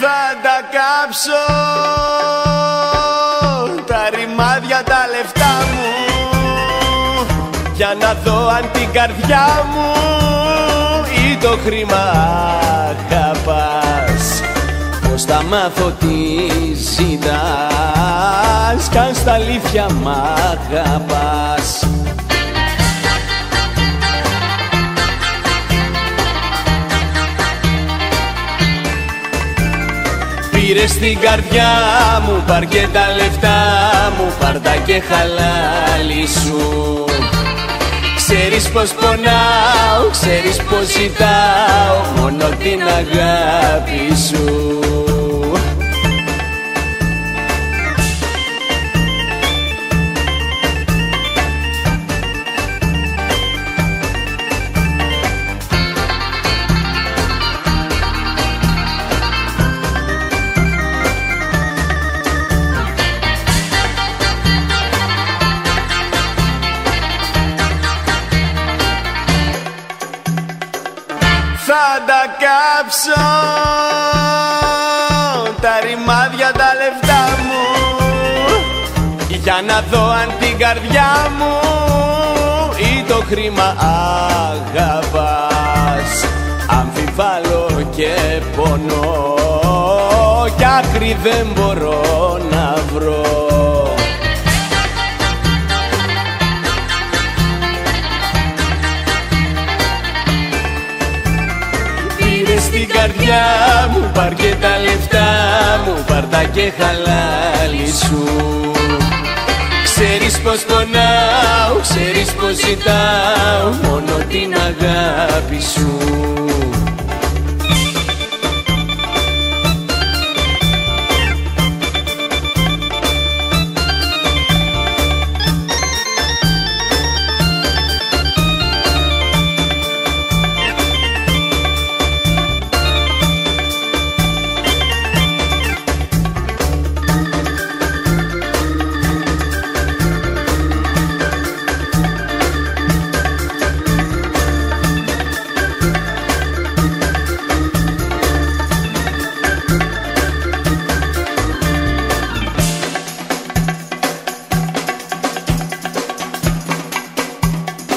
Θα τα κάψω τα ρημάδια, τα λεφτά μου, για να δω αν την καρδιά μου ή το χρήμα αγαπάς. Πώς θα μάθω τι ζητάς κι αν στα αλήθεια μ' αγαπάς. Πήρες την καρδιά μου, πάρ' και τα λεφτά μου, πάρ' τα και χαλάλι σου. Ξέρεις πως πονάω, ξέρεις πως ζητάω μόνο την αγάπη σου. Θα τα κάψω τα ρημάδια, τα λεφτά μου, για να δω αν την καρδιά μου ή το χρήμα αγαπάς. Αμφιβάλλω και πονώ κι άκρη δεν μπορώ να βρω. Στην καρδιά μου, πάρ' και τα λεφτά μου, πάρ' τα και χαλάλι σου. Ξέρεις πως πονάω, ξέρεις πως ζητάω μόνο την αγάπη σου.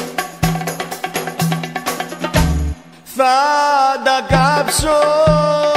Θα τα κάψω